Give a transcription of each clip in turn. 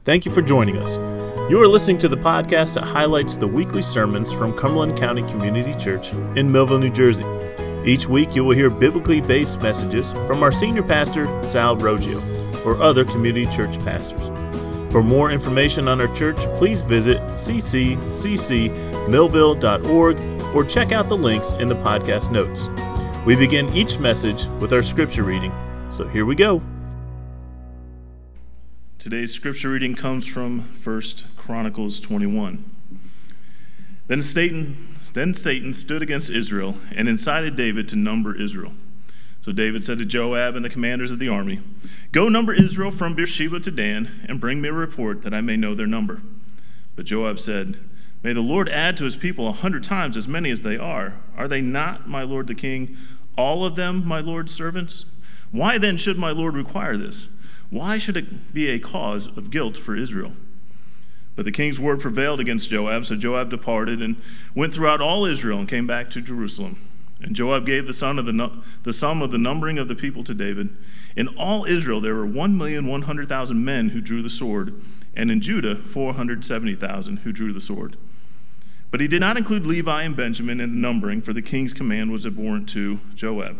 Thank you for joining us. You are listening to the podcast that highlights the weekly sermons from Cumberland County Community Church in Millville, New Jersey. Each week you will hear biblically based messages from our senior pastor, Sal Roggio, or other community church pastors. For more information on our church, please visit cccmillville.org or check out the links in the podcast notes. We begin each message with our scripture reading, so here we go. Today's scripture reading comes from 1 Chronicles 21. Then Satan stood against Israel and incited David to number Israel. So David said to Joab and the commanders of the army, "Go number Israel from Beersheba to Dan, and bring me a report that I may know their number." But Joab said, "May the Lord add to his people 100 times as many as they are. Are they not, my lord the king, all of them my lord's servants? Why then should my lord require this? Why should it be a cause of guilt for Israel?" But the king's word prevailed against Joab, so Joab departed and went throughout all Israel and came back to Jerusalem. And Joab gave the sum of the numbering of the people to David. In all Israel there were 1,100,000 men who drew the sword, and in Judah 470,000 who drew the sword. But he did not include Levi and Benjamin in the numbering, for the king's command was abhorrent to Joab.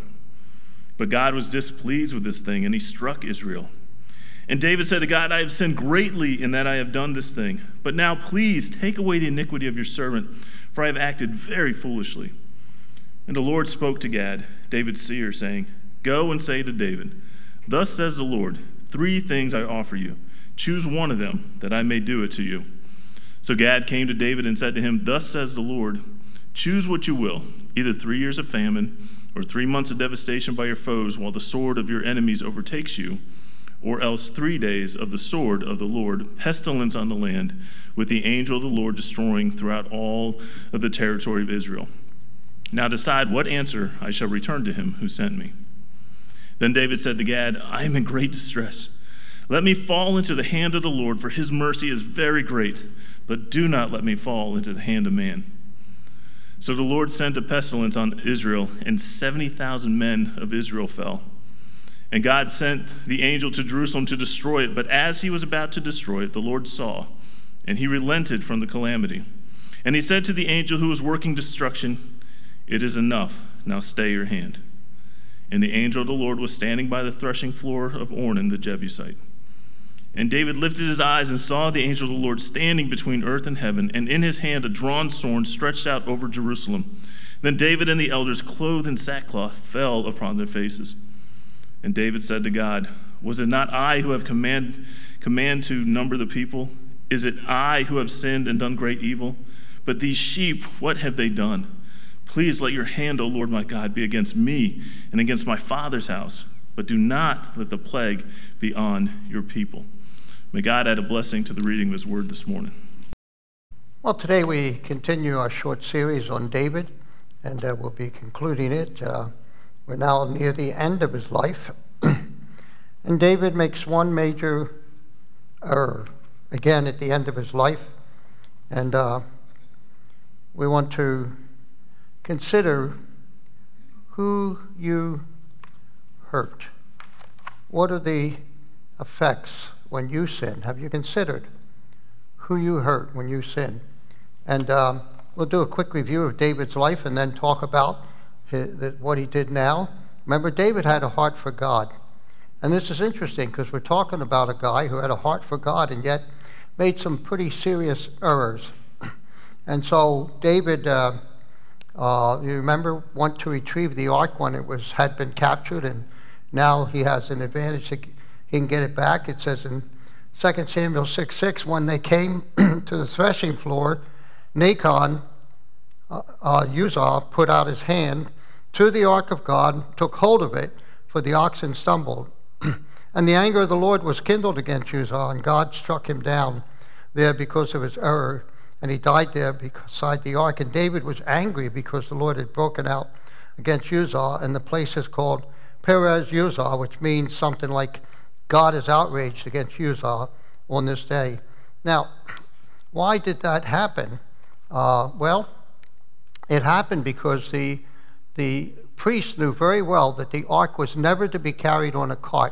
But God was displeased with this thing, and he struck Israel. And David said to God, "I have sinned greatly in that I have done this thing. But now please take away the iniquity of your servant, for I have acted very foolishly." And the Lord spoke to Gad, David's seer, saying, "Go and say to David, 'Thus says the Lord, 3 things I offer you. Choose one of them, that I may do it to you.'" So Gad came to David and said to him, "Thus says the Lord, choose what you will, either 3 years of famine, or 3 months of devastation by your foes while the sword of your enemies overtakes you, or else 3 days of the sword of the Lord, pestilence on the land, with the angel of the Lord destroying throughout all of the territory of Israel. Now decide what answer I shall return to him who sent me." Then David said to Gad, "I am in great distress. Let me fall into the hand of the Lord, for his mercy is very great, but do not let me fall into the hand of man." So the Lord sent a pestilence on Israel, and 70,000 men of Israel fell. And God sent the angel to Jerusalem to destroy it, but as he was about to destroy it, the Lord saw, and he relented from the calamity. And he said to the angel who was working destruction, "It is enough, now stay your hand." And the angel of the Lord was standing by the threshing floor of Ornan the Jebusite. And David lifted his eyes and saw the angel of the Lord standing between earth and heaven, and in his hand a drawn sword stretched out over Jerusalem. Then David and the elders, clothed in sackcloth, fell upon their faces. And David said to God, "Was it not I who have command to number the people? Is it I who have sinned and done great evil? But these sheep, what have they done? Please let your hand, O Lord my God, be against me and against my father's house, but do not let the plague be on your people." May God add a blessing to the reading of his word this morning. Well, today we continue our short series on David, and we'll be concluding it. We're now near the end of his life, and David makes one major error, again at the end of his life, and we want to consider who you hurt. What are the effects when you sin? Have you considered who you hurt when you sin? And we'll do a quick review of David's life and then talk about what he did now. Remember, David had a heart for God. And this is interesting because we're talking about a guy who had a heart for God and yet made some pretty serious errors. And so David, you remember, wanted to retrieve the ark when it had been captured, and now he has an advantage. He can get it back. It says in 2 Samuel 6:6, when they came to the threshing floor, Nacon, Uzzah, put out his hand to the ark of God, took hold of it, for the oxen stumbled. And the anger of the Lord was kindled against Uzzah, and God struck him down there because of his error, and he died there beside the ark. And David was angry because the Lord had broken out against Uzzah, and the place is called Perez Uzzah, which means something like God is outraged against Uzzah on this day. Now, why did that happen? Well, it happened because the priests knew very well that the ark was never to be carried on a cart.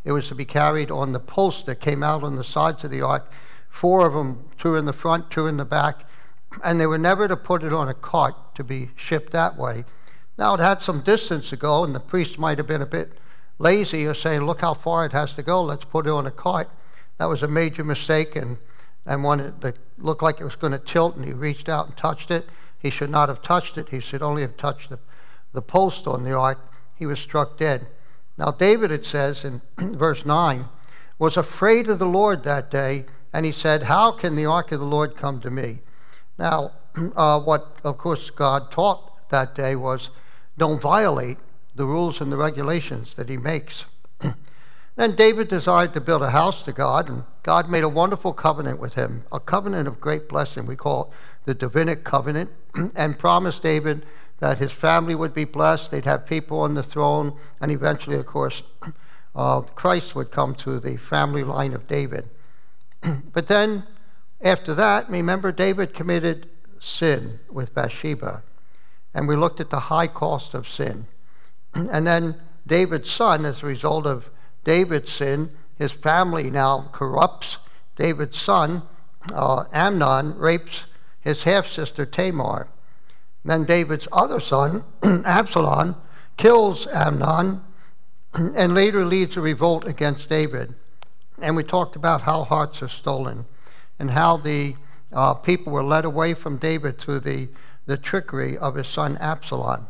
It was to be carried on the posts that came out on the sides of the ark, 4 of them, 2 in the front, 2 in the back, and they were never to put it on a cart to be shipped that way. Now, it had some distance to go, and the priest might have been a bit lazy or saying, look how far it has to go, let's put it on a cart. That was a major mistake, and when it looked like it was going to tilt and he reached out and touched it, he should not have touched it. He should only have touched the post on the ark. He was struck dead. Now, David, it says in verse 9, was afraid of the Lord that day, and he said, how can the ark of the Lord come to me? Now, what, of course, God taught that day was don't violate the rules and the regulations that he makes. Then David desired to build a house to God, and God made a wonderful covenant with him, a covenant of great blessing. We call it the Davidic covenant, and promised David that his family would be blessed, they'd have people on the throne, and eventually, of course, Christ would come to the family line of David. But then, after that, remember, David committed sin with Bathsheba, and we looked at the high cost of sin. And then David's son, as a result of David's sin, his family now corrupts. David's son, Amnon, rapes his half-sister Tamar. Then David's other son, Absalom, kills Amnon and later leads a revolt against David. And we talked about how hearts are stolen and how the people were led away from David through the trickery of his son Absalom.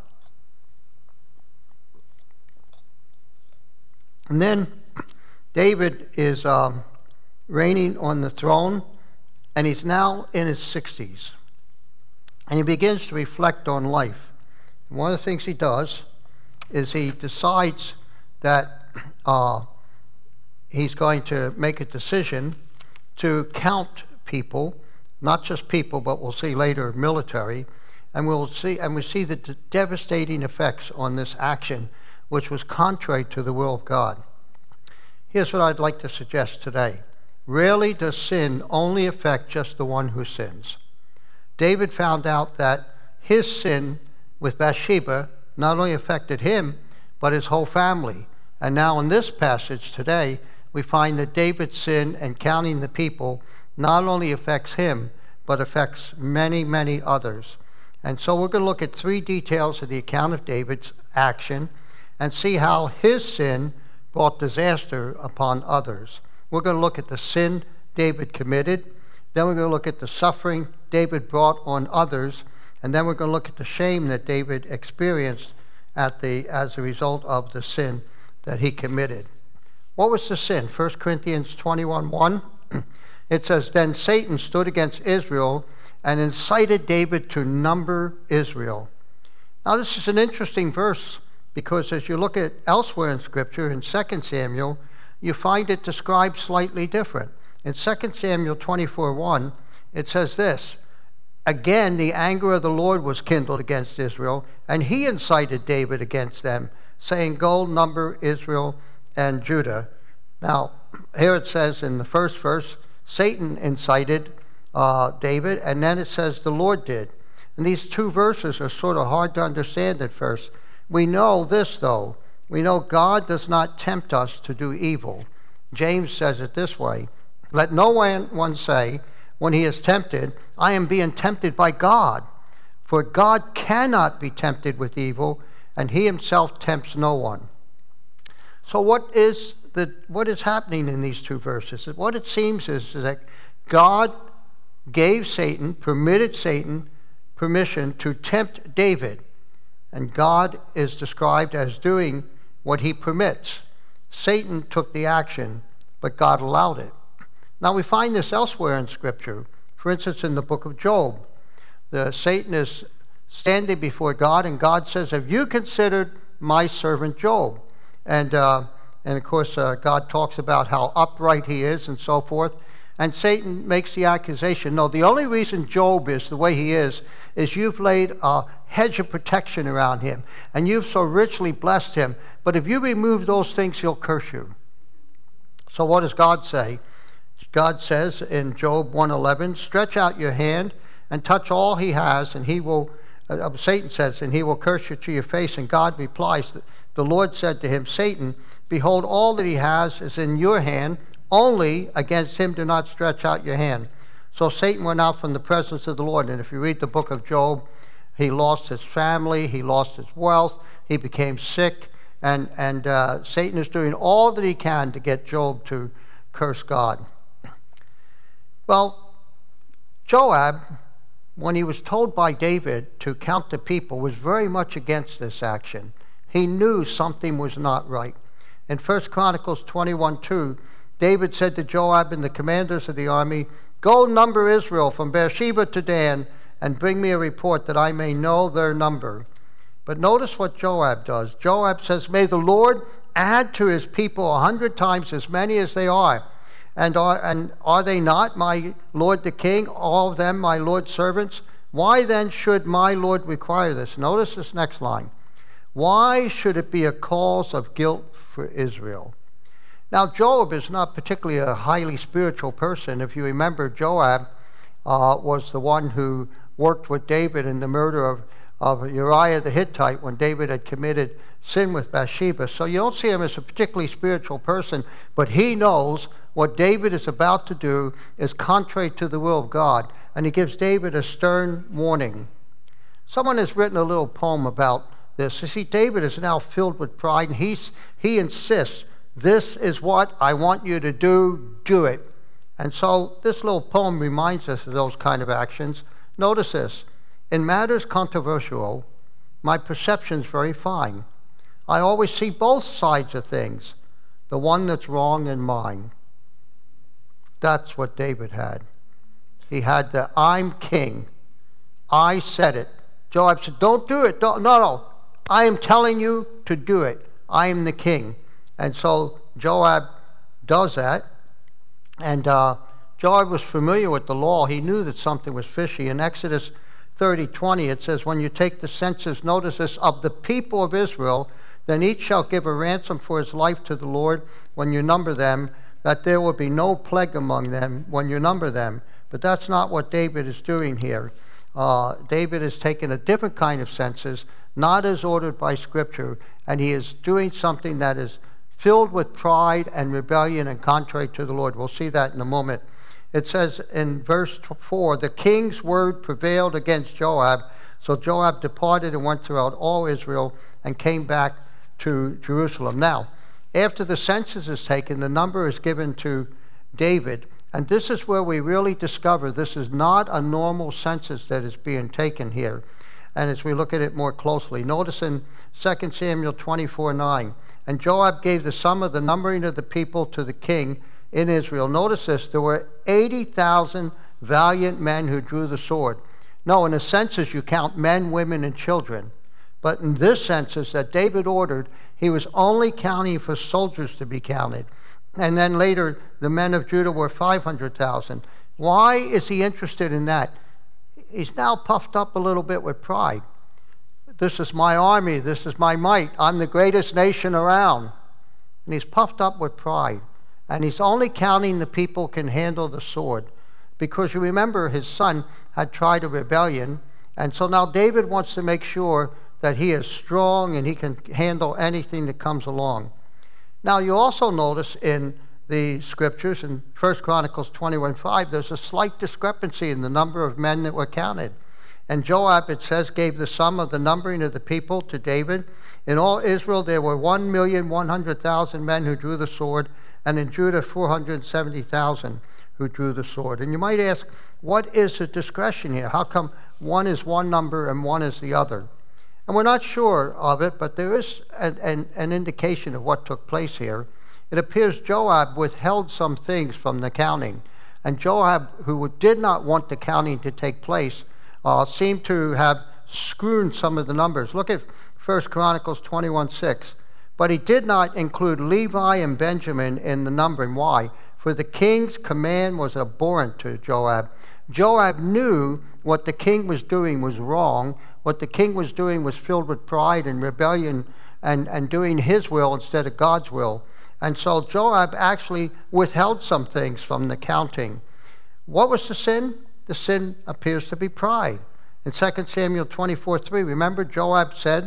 And then David is reigning on the throne, and he's now in his 60s. And he begins to reflect on life. And one of the things he does is he decides that he's going to make a decision to count people, not just people, but we'll see later military, and we see the devastating effects on this action, which was contrary to the will of God. Here's what I'd like to suggest today. Rarely does sin only affect just the one who sins. David found out that his sin with Bathsheba not only affected him, but his whole family. And now in this passage today, we find that David's sin and counting the people not only affects him, but affects many, many others. And so we're going to look at 3 details of the account of David's action and see how his sin brought disaster upon others. We're going to look at the sin David committed, then we're going to look at the suffering David brought on others, and then we're going to look at the shame that David experienced as a result of the sin that he committed. What was the sin? 1 Corinthians 21:1. It says, then Satan stood against Israel and incited David to number Israel. Now this is an interesting verse, because as you look at elsewhere in Scripture, in 2 Samuel, you find it described slightly different. In 2 Samuel 24:1, it says this, again the anger of the Lord was kindled against Israel, and he incited David against them, saying, go number Israel and Judah. Now, here it says in the first verse, Satan incited David, and then it says the Lord did. And these 2 verses are sort of hard to understand at first. We know this, though. We know God does not tempt us to do evil. James says it this way, let no one say, when he is tempted, I am being tempted by God. For God cannot be tempted with evil, and he himself tempts no one. So what is happening in these 2 verses? What it seems is that God gave Satan, permitted Satan permission to tempt David. And God is described as doing what he permits. Satan took the action, but God allowed it. Now we find this elsewhere in Scripture. For instance, in the book of Job, Satan is standing before God, and God says, have you considered my servant Job? And of course, God talks about how upright he is and so forth. And Satan makes the accusation, no, the only reason Job is the way he is you've laid a hedge of protection around him, and you've so richly blessed him. But if you remove those things, he'll curse you. So what does God say? God says in Job 1:11, stretch out your hand and touch all he has, and he will, Satan says, and he will curse you to your face. And God replies, the Lord said to him, Satan, Behold, all that he has is in your hand. Only against him do not stretch out your hand. So Satan went out from the presence of the Lord. And if you read the book of Job, he lost his family, he lost his wealth, he became sick, and Satan is doing all that he can to get Job to curse God. Well, Joab, when he was told by David to count the people, was very much against this action. He knew something was not right. In 1 Chronicles 21:2, David said to Joab and the commanders of the army, "Go number Israel from Beersheba to Dan, and bring me a report that I may know their number." But notice what Joab does. Joab says, "May the Lord add to his people 100 times as many as they are. And are they not, my lord the king, all of them my lord's servants? Why then should my lord require this?" Notice this next line. "Why should it be a cause of guilt for Israel?" Now, Joab is not particularly a highly spiritual person. If you remember, Joab was the one who worked with David in the murder of Uriah the Hittite when David had committed sin with Bathsheba. So you don't see him as a particularly spiritual person, but he knows what David is about to do is contrary to the will of God, and he gives David a stern warning. Someone has written a little poem about this. You see, David is now filled with pride, and he insists, "This is what I want you to do it." And so this little poem reminds us of those kind of actions. Notice this. "In matters controversial, my perception's very fine. I always see both sides of things, the one that's wrong and mine." That's what David had. He had the "I'm king. I said it." Joab said, "Don't do it. No. I am telling you to do it. I am the king." And so Joab does that. And Joab was familiar with the law. He knew that something was fishy. In Exodus 30:20, it says, "When you take the census, notice this, of the people of Israel, then each shall give a ransom for his life to the Lord when you number them, that there will be no plague among them when you number them." But that's not what David is doing here. David is taking a different kind of census, not as ordered by Scripture, and he is doing something that is filled with pride and rebellion and contrary to the Lord. We'll see that in a moment. It says in verse 4, "The king's word prevailed against Joab, so Joab departed and went throughout all Israel and came back to Jerusalem." Now, after the census is taken, the number is given to David, and this is where we really discover this is not a normal census that is being taken here. And as we look at it more closely, notice in 2 Samuel 24:9, "And Joab gave the sum of the numbering of the people to the king in Israel." Notice this, there were 80,000 valiant men who drew the sword. No, in a census you count men, women, and children. But in this census that David ordered, he was only counting for soldiers to be counted. And then later, the men of Judah were 500,000. Why is he interested in that? He's now puffed up a little bit with pride. This is my army. This is my might. I'm the greatest nation around. And he's puffed up with pride. And he's only counting the people who can handle the sword. Because you remember his son had tried a rebellion. And so now David wants to make sure that he is strong and he can handle anything that comes along. Now you also notice in the scriptures in 1 Chronicles 21:5, there's a slight discrepancy in the number of men that were counted. And Joab, it says, gave the sum of the numbering of the people to David. In all Israel there were 1,100,000 men who drew the sword, and in Judah 470,000 who drew the sword. And you might ask, what is the discretion here? How come one is one number and one is the other? And we're not sure of it, but there is an indication of what took place here. It appears Joab withheld some things from the counting. And Joab, who did not want the counting to take place, seemed to have screwed some of the numbers. Look at 1 Chronicles 21:6. "But he did not include Levi and Benjamin in the numbering." Why? "For the king's command was abhorrent to Joab." Joab knew what the king was doing was wrong. What the king was doing was filled with pride and rebellion and doing his will instead of God's will. And so Joab actually withheld some things from the counting. What was the sin? The sin appears to be pride. In 2 Samuel 24:3, remember Joab said,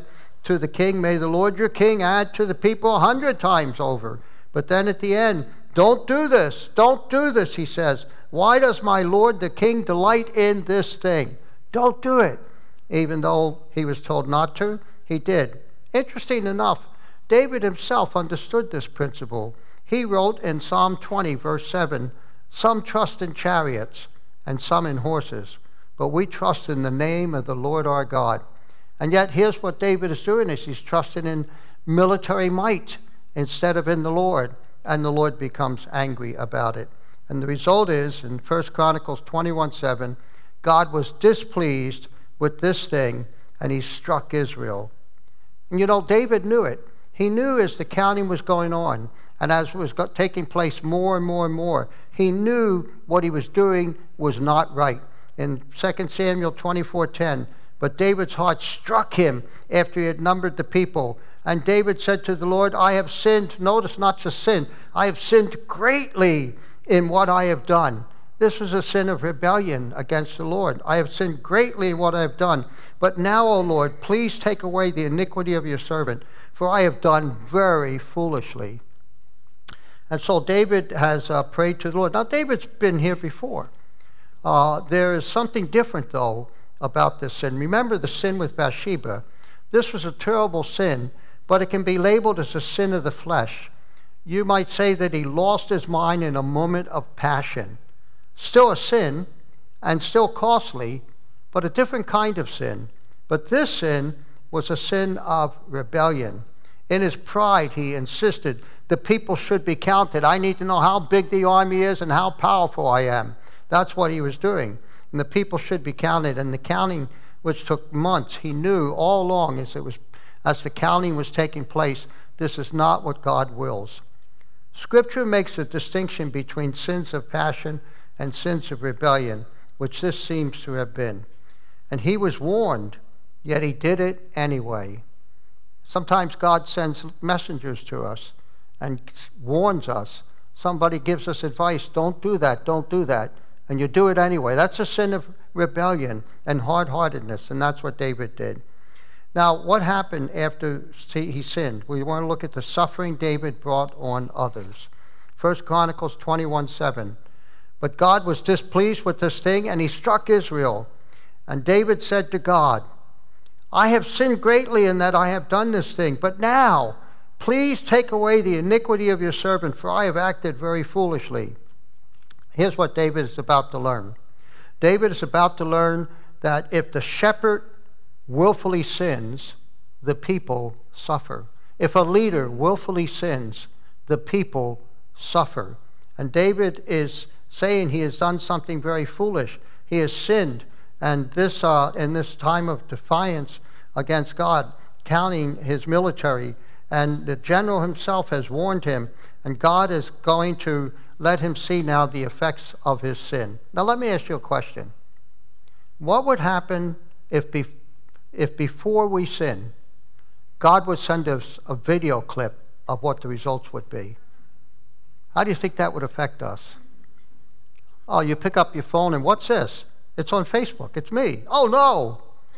to the king, may the Lord your king add to the people 100 times over. But then at the end, don't do this, don't do this, he says. Why does my Lord the king delight in this thing? Don't do it. Even though he was told not to, he did. Interesting enough, David himself understood this principle. He wrote in Psalm 20, verse 7, some trust in chariots and some in horses, but we trust in the name of the Lord our God. And yet here's what David is doing, is he's trusting in military might instead of in the Lord, and the Lord becomes angry about it. And the result is, in 1 Chronicles 21:7, God was displeased with this thing, and he struck Israel. And you know, David knew it. He knew as the counting was going on, and as it was taking place more and more and more, he knew what he was doing was not right. In 2 Samuel 24:10, but David's heart struck him after he had numbered the people. And David said to the Lord, I have sinned, notice not just sin, I have sinned greatly in what I have done. This was a sin of rebellion against the Lord. I have sinned greatly in what I have done. But now, O Lord, please take away the iniquity of your servant, for I have done very foolishly. And so David has prayed to the Lord. Now, David's been here before. There is something different, though, about this sin. Remember the sin with Bathsheba. This was a terrible sin, but it can be labeled as a sin of the flesh. You might say that he lost his mind in a moment of passion. Still a sin, and still costly, but a different kind of sin. But this sin was a sin of rebellion. In his pride, he insisted the people should be counted. I need to know how big the army is and how powerful I am. That's what he was doing. And the people should be counted. And the counting, which took months, he knew all along as the counting was taking place, this is not what God wills. Scripture makes a distinction between sins of passion and sins of rebellion, which this seems to have been. And he was warned, yet he did it anyway. Sometimes God sends messengers to us and warns us. Somebody gives us advice, don't do that, don't do that. And you do it anyway. That's a sin of rebellion and hard-heartedness, and that's what David did. Now, what happened after he sinned? We want to look at the suffering David brought on others. 1 Chronicles 21:7. But God was displeased with this thing, and he struck Israel. And David said to God, I have sinned greatly in that I have done this thing, but now, please take away the iniquity of your servant, for I have acted very foolishly. Here's what David is about to learn. David is about to learn that if the shepherd willfully sins, the people suffer. If a leader willfully sins, the people suffer. And David is saying he has done something very foolish. He has sinned. And this, in this time of defiance against God, counting his military, and the general himself has warned him, and God is going to let him see now the effects of his sin. Now let me ask you a question. What would happen if before we sin, God would send us a video clip of what the results would be? How do you think that would affect us? Oh, you pick up your phone and what's this? It's on Facebook. It's me. Oh, no.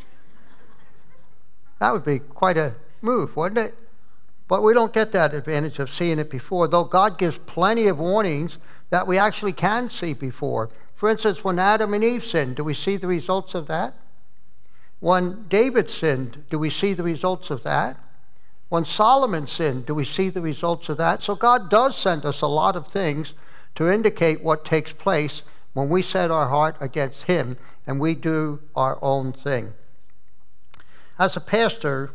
That would be quite a move, wouldn't it? But we don't get that advantage of seeing it before, though God gives plenty of warnings that we actually can see before. For instance, when Adam and Eve sinned, do we see the results of that? When David sinned, do we see the results of that? When Solomon sinned, do we see the results of that? So God does send us a lot of things to indicate what takes place when we set our heart against him and we do our own thing. As a pastor,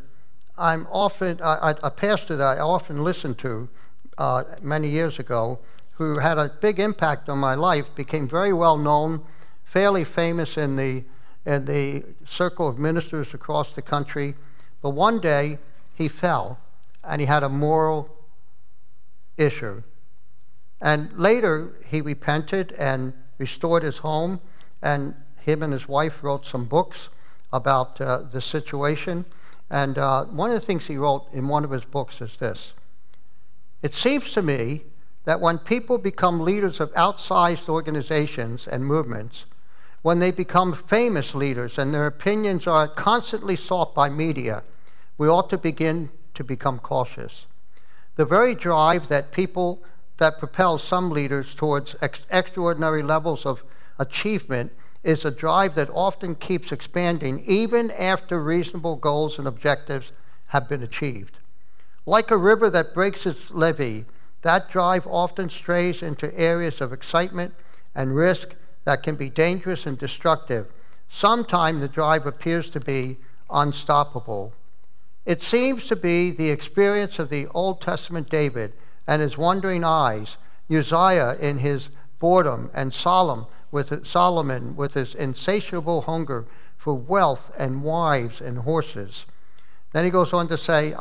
a pastor that I often listened to many years ago, who had a big impact on my life, became very well known, fairly famous in the circle of ministers across the country. But one day he fell, and he had a moral issue. And later he repented and restored his home, and him and his wife wrote some books about the situation. And one of the things he wrote in one of his books is this: it seems to me that when people become leaders of outsized organizations and movements, when they become famous leaders and their opinions are constantly sought by media, we ought to begin to become cautious. The very drive that propels some leaders towards extraordinary levels of achievement is a drive that often keeps expanding even after reasonable goals and objectives have been achieved. Like a river that breaks its levee, that drive often strays into areas of excitement and risk that can be dangerous and destructive. Sometimes the drive appears to be unstoppable. It seems to be the experience of the Old Testament David and his wandering eyes, Uzziah in his boredom, and Solomon with his insatiable hunger for wealth and wives and horses. Then he goes on to say,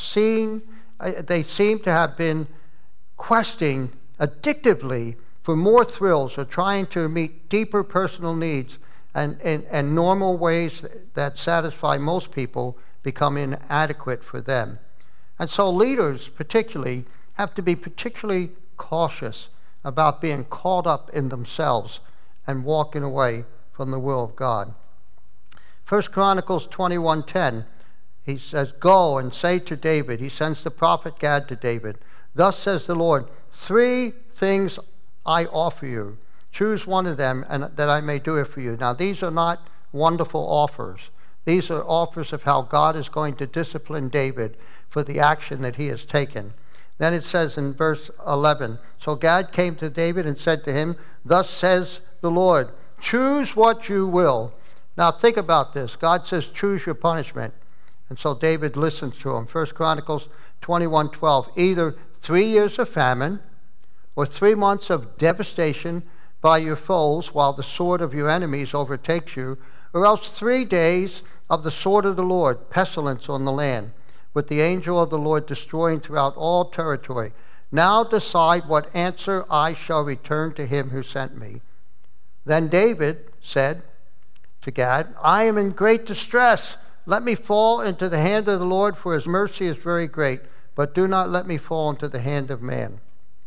they seem to have been questing addictively for more thrills or trying to meet deeper personal needs, and normal ways that satisfy most people become inadequate for them. And so leaders particularly have to be particularly cautious about being caught up in themselves and walking away from the will of God. 1 Chronicles 21:10, he says, "Go and say to David," he sends the prophet Gad to David, "Thus says the Lord, 3 things I offer you. Choose one of them, and that I may do it for you." Now, these are not wonderful offers. These are offers of how God is going to discipline David for the action that he has taken. Then it says in verse 11, "So Gad came to David and said to him, 'Thus says the Lord, choose what you will.'" Now think about this. God says, choose your punishment. And so David listens to him. 1 Chronicles 21:12, "Either 3 years of famine or 3 months of devastation by your foes while the sword of your enemies overtakes you, or else 3 days of the sword of the Lord, pestilence on the land, with the angel of the Lord destroying throughout all territory. Now decide what answer I shall return to him who sent me." Then David said to Gad, "I am in great distress. Let me fall into the hand of the Lord, for his mercy is very great, but do not let me fall into the hand of man."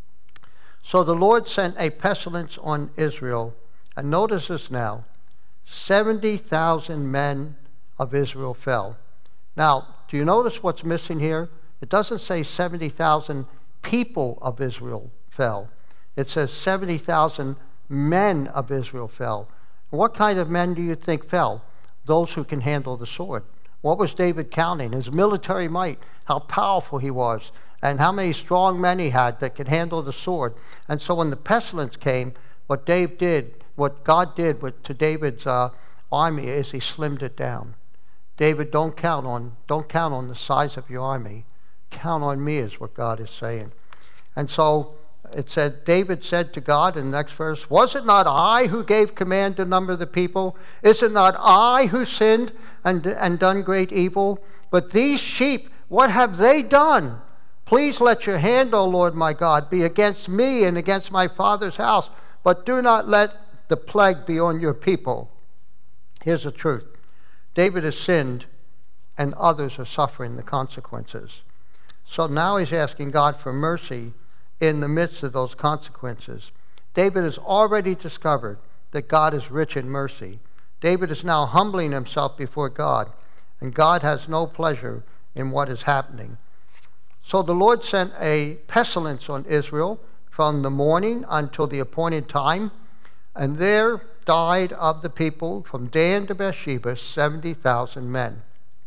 So the Lord sent a pestilence on Israel. And notice this now. 70,000 men of Israel fell. Now, do you notice what's missing here? It doesn't say 70,000 people of Israel fell. It says 70,000 men of Israel fell. What kind of men do you think fell? Those who can handle the sword. What was David counting? His military might, how powerful he was, and how many strong men he had that could handle the sword. And so when the pestilence came, what God did to David's army is he slimmed it down. David, don't count on the size of your army. Count on me, is what God is saying. And so it said, David said to God in the next verse, "Was it not I who gave command to number the people? Is it not I who sinned and done great evil? But these sheep, what have they done? Please let your hand, O Lord my God, be against me and against my father's house, but do not let the plague be on your people." Here's the truth. David has sinned, and others are suffering the consequences. So now he's asking God for mercy in the midst of those consequences. David has already discovered that God is rich in mercy. David is now humbling himself before God, and God has no pleasure in what is happening. So the Lord sent a pestilence on Israel from the morning until the appointed time, and there died of the people from Dan to Beersheba 70,000 men.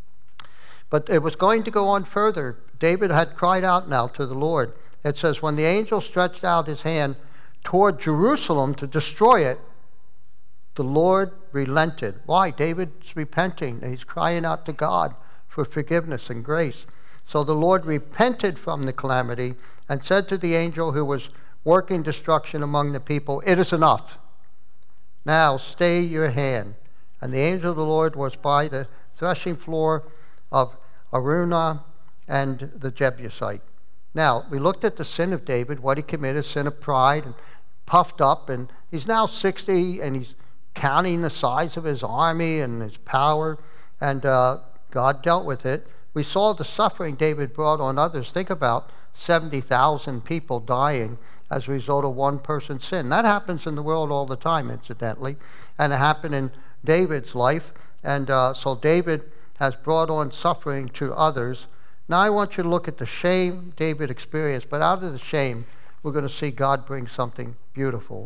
But it was going to go on further. David had cried out now to the Lord. It says, when the angel stretched out his hand toward Jerusalem to destroy it, the Lord relented. Why? David's repenting, and he's crying out to God for forgiveness and grace. So the Lord repented from the calamity and said to the angel who was working destruction among the people, "It is enough. Now stay your hand." And the angel of the Lord was by the threshing floor of Araunah and the Jebusite. Now, we looked at the sin of David, what he committed, sin of pride, and puffed up, and he's now 60, and he's counting the size of his army and his power, and God dealt with it. We saw the suffering David brought on others. Think about 70,000 people dying as a result of one person's sin. That happens in the world all the time, incidentally, and it happened in David's life. And so David has brought on suffering to others. Now I want you to look at the shame David experienced, but out of the shame, we're going to see God bring something beautiful.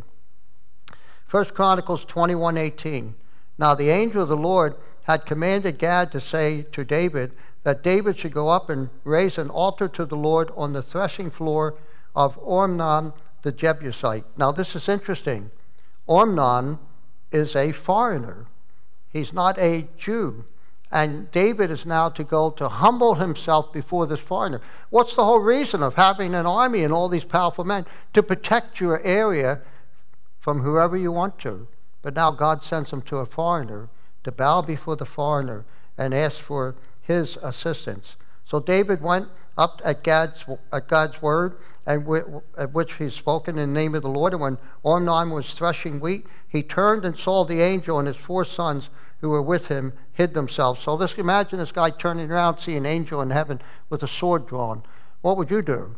1 Chronicles 21:18. Now the angel of the Lord had commanded Gad to say to David that David should go up and raise an altar to the Lord on the threshing floor of Ornan the Jebusite. Now this is interesting. Ornan is a foreigner. He's not a Jew. And David is now to go to humble himself before this foreigner. What's the whole reason of having an army and all these powerful men? To protect your area from whoever you want to. But now God sends him to a foreigner to bow before the foreigner and ask for his assistance. So David went up at God's word, and at which he spoken in the name of the Lord. And when Ornan was threshing wheat, he turned and saw the angel and his 4 sons who were with him hid themselves. So imagine this guy turning around, see an angel in heaven with a sword drawn. What would you do?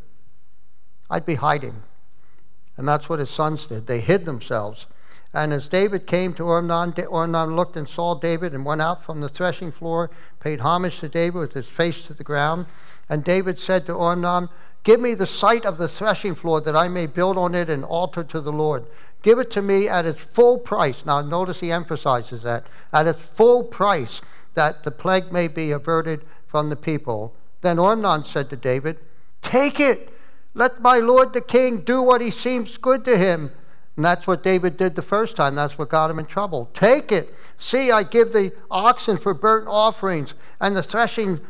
I'd be hiding. And that's what his sons did. They hid themselves. And as David came to Ornan, Ornan looked and saw David and went out from the threshing floor, paid homage to David with his face to the ground. And David said to Ornan, "Give me the site of the threshing floor that I may build on it an altar to the Lord. Give it to me at its full price." Now notice he emphasizes that. At its full price, that the plague may be averted from the people. Then Ornan said to David, "Take it. Let my lord the king do what he seems good to him." And that's what David did the first time. That's what got him in trouble. "Take it. See, I give the oxen for burnt offerings, and the threshing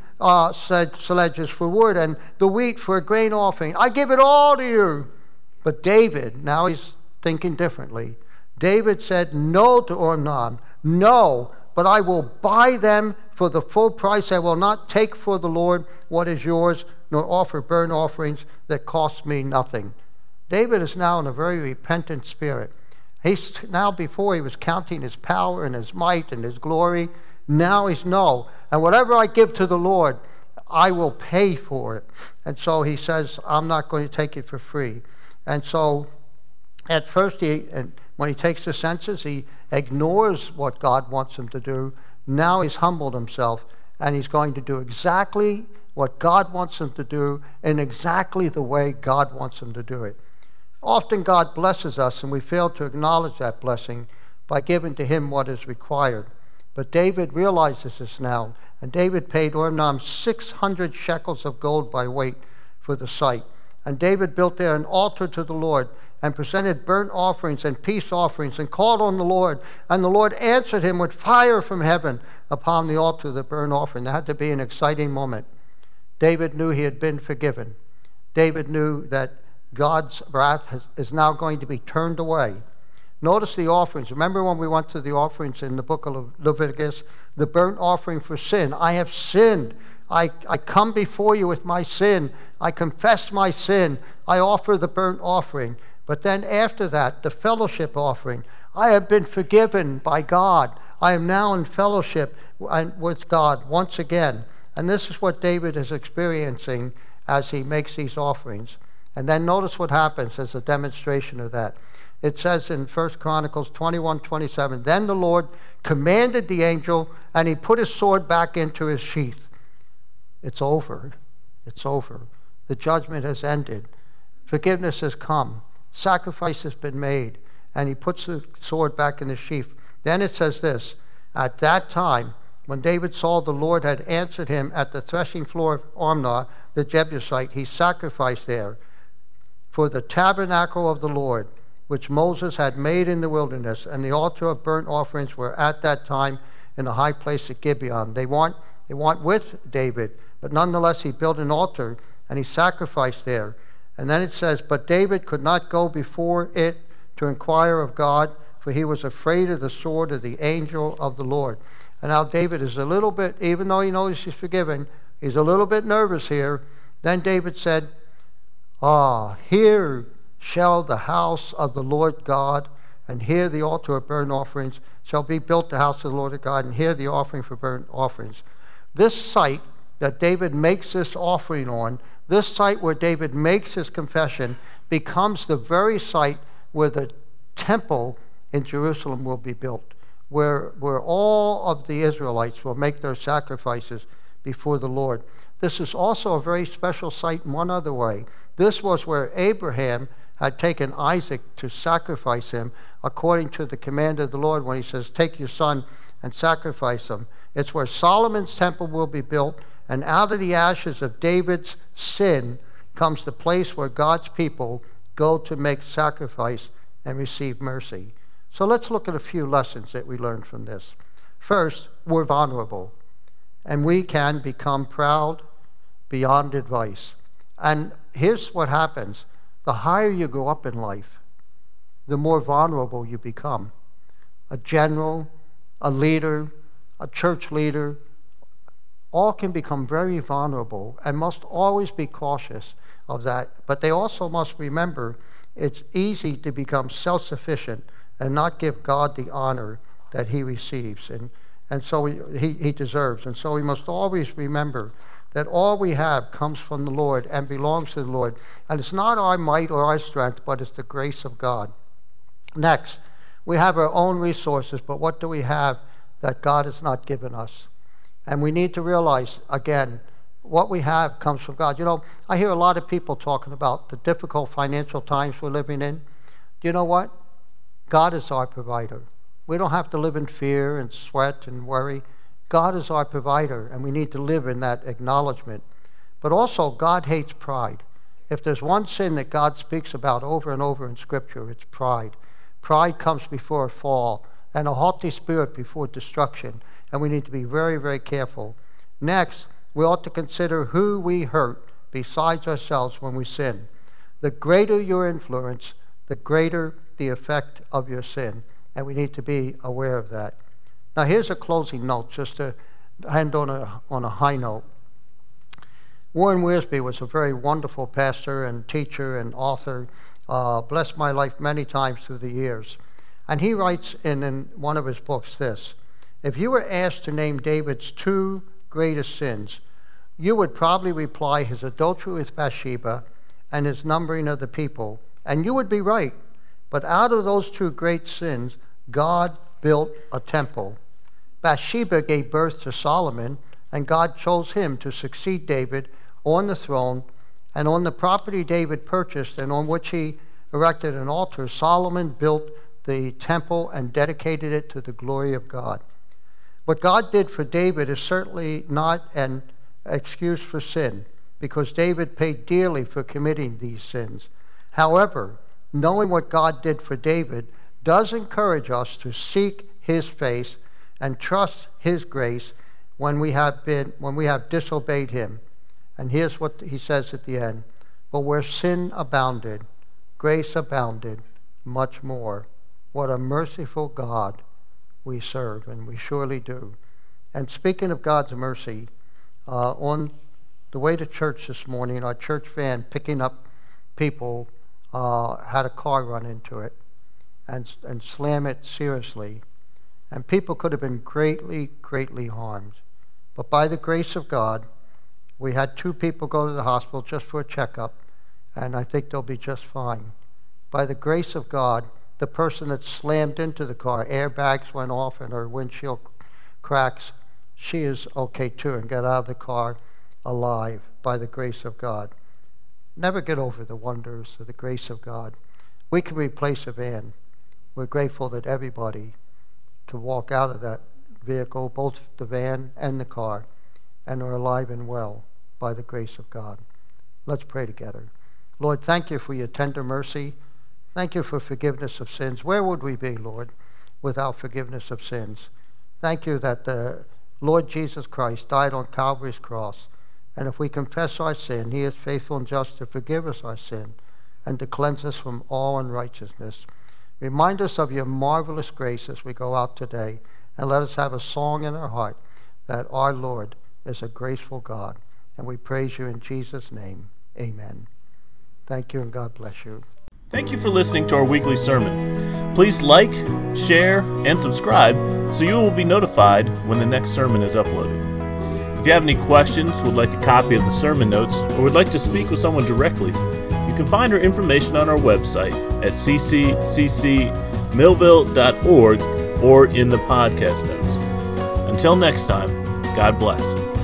sledges for wood, and the wheat for a grain offering. I give it all to you." But David, now he's thinking differently. David said no to Ornan. "No, but I will buy them for the full price. I will not take for the Lord what is yours, nor offer burnt offerings that cost me nothing." David is now in a very repentant spirit. He's now, before he was counting his power and his might and his glory. Now he's no. And whatever I give to the Lord, I will pay for it. And so he says, I'm not going to take it for free. And so at first, when he takes the census, he ignores what God wants him to do. Now he's humbled himself, and he's going to do exactly what God wants him to do in exactly the way God wants him to do it. Often God blesses us, and we fail to acknowledge that blessing by giving to him what is required. But David realizes this now, and David paid Ornan 600 shekels of gold by weight for the site. And David built there an altar to the Lord, and presented burnt offerings and peace offerings, and called on the Lord. And the Lord answered him with fire from heaven upon the altar of the burnt offering. That had to be an exciting moment. David knew he had been forgiven. David knew that God's wrath is now going to be turned away. Notice the offerings. Remember when we went to the offerings in the book of Leviticus? The burnt offering for sin. I have sinned. I come before you with my sin. I confess my sin. I offer the burnt offering. But then after that, the fellowship offering. I have been forgiven by God. I am now in fellowship with God once again. And this is what David is experiencing as he makes these offerings. And then notice what happens as a demonstration of that. It says in 1 Chronicles 21:27, "Then the Lord commanded the angel, and he put his sword back into his sheath." It's over. It's over. The judgment has ended. Forgiveness has come. Sacrifice has been made. And he puts the sword back in the sheath. Then it says this, "At that time, when David saw the Lord had answered him at the threshing floor of Ornan the Jebusite, he sacrificed there. For the tabernacle of the Lord, which Moses had made in the wilderness, and the altar of burnt offerings were at that time in the high place at Gibeon." They weren't with David, but nonetheless he built an altar and he sacrificed there. And then it says, "But David could not go before it to inquire of God, for he was afraid of the sword of the angel of the Lord." And now David is a little bit, even though he knows he's forgiven, he's a little bit nervous here. Then David said, "Here shall the house of the Lord God, and here the altar of burnt offerings shall be built, the house of the Lord God, and here the offering for burnt offerings." This site that David makes this offering on, this site where David makes his confession, becomes the very site where the temple in Jerusalem will be built. where all of the Israelites will make their sacrifices before the Lord. This is also a very special site in one other way. This was where Abraham had taken Isaac to sacrifice him according to the command of the Lord when he says, take your son and sacrifice him. It's where Solomon's temple will be built, and out of the ashes of David's sin comes the place where God's people go to make sacrifice and receive mercy. So let's look at a few lessons that we learned from this. First, we're vulnerable, and we can become proud beyond advice. And here's what happens. The higher you go up in life, the more vulnerable you become. A general, a leader, a church leader, all can become very vulnerable and must always be cautious of that. But they also must remember it's easy to become self-sufficient and not give God the honor that he receives and so he deserves. And so we must always remember that all we have comes from the Lord and belongs to the Lord. And it's not our might or our strength, but it's the grace of God. Next, we have our own resources, but what do we have that God has not given us? And we need to realize, again, what we have comes from God. You know, I hear a lot of people talking about the difficult financial times we're living in. Do you know what? God is our provider. We don't have to live in fear and sweat and worry. God is our provider, and we need to live in that acknowledgement. But also, God hates pride. If there's one sin that God speaks about over and over in Scripture, it's pride. Pride comes before a fall, and a haughty spirit before destruction. And we need to be very, very careful. Next, we ought to consider who we hurt besides ourselves when we sin. The greater your influence, the greater the effect of your sin. And we need to be aware of that. Now here's a closing note, just to end on a high note. Warren Wiersbe was a very wonderful pastor and teacher and author, blessed my life many times through the years. And he writes in one of his books this: if you were asked to name David's two greatest sins, you would probably reply his adultery with Bathsheba and his numbering of the people, and you would be right. But out of those two great sins, God built a temple. Bathsheba gave birth to Solomon, and God chose him to succeed David on the throne, and on the property David purchased and on which he erected an altar, Solomon built the temple and dedicated it to the glory of God. What God did for David is certainly not an excuse for sin, because David paid dearly for committing these sins. However, knowing what God did for David does encourage us to seek his face and trust his grace when we have disobeyed him. And here's what he says at the end: but where sin abounded, grace abounded much more. What a merciful God we serve, and we surely do. And speaking of God's mercy, on the way to church this morning, our church van picking up people had a car run into it and slam it seriously. And people could have been greatly, greatly harmed. But by the grace of God, we had 2 people go to the hospital just for a checkup, and I think they'll be just fine. By the grace of God, the person that slammed into the car, airbags went off and her windshield cracks, she is okay too and got out of the car alive by the grace of God. Never get over the wonders of the grace of God. We can replace a van. We're grateful that everybody can walk out of that vehicle, both the van and the car, and are alive and well by the grace of God. Let's pray together. Lord, thank you for your tender mercy. Thank you for forgiveness of sins. Where would we be, Lord, without forgiveness of sins? Thank you that the Lord Jesus Christ died on Calvary's cross, and if we confess our sin, he is faithful and just to forgive us our sin and to cleanse us from all unrighteousness. Remind us of your marvelous grace as we go out today, and let us have a song in our heart that our Lord is a graceful God. And we praise you in Jesus' name. Amen. Thank you, and God bless you. Thank you for listening to our weekly sermon. Please like, share, and subscribe so you will be notified when the next sermon is uploaded. If you have any questions, would like a copy of the sermon notes, or would like to speak with someone directly, you can find our information on our website at cccmillville.org or in the podcast notes. Until next time, God bless.